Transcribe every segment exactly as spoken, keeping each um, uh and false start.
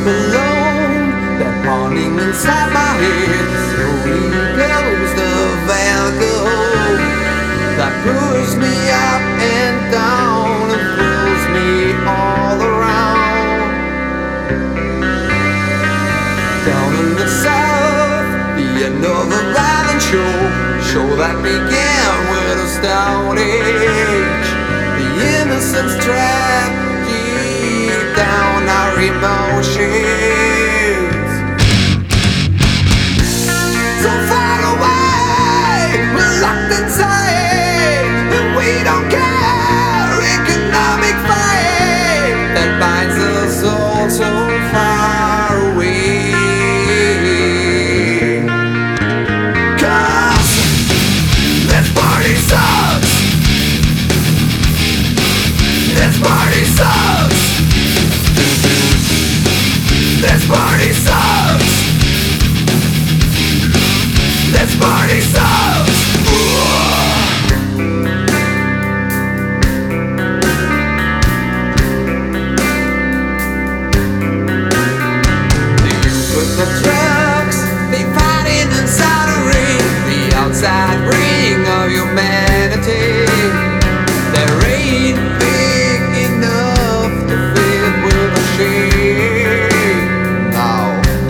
alone. That morning inside my head slowly goes the alcohol that pulls me up and down and pulls me all around. Down in the south, the end of a violent show, show that began with a stone age. The innocence trapped deep down our emotions. So far away, we're locked inside, and we don't care. Economic fight that binds us all so far away. Cause this party sucks. This party sucks. This party sucks. This party sucks. The youth with the drugs, they fighting inside a ring, the outside ring of humanity. There ain't big enough to fit with a shame. Now,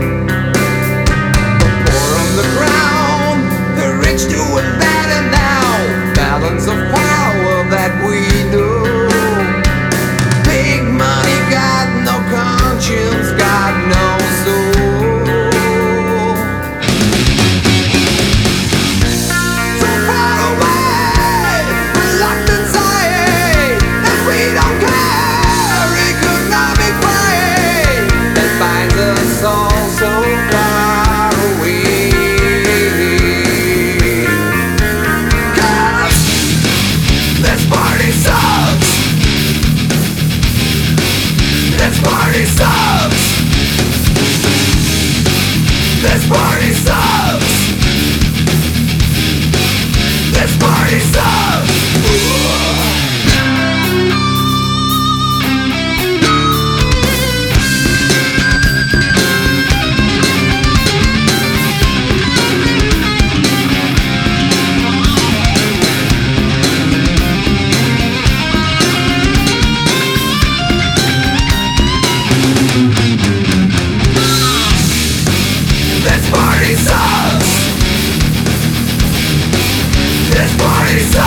the poor on the ground, the rich doing better now. Balance of power that we know. Big money got no conscience, got no soul. So far away, we're locked inside, and we don't care. Economic fight that binds us all so far away. Cause this party sucks. This party sucks. This party sucks. This party sucks. This party sucks. This party sucks.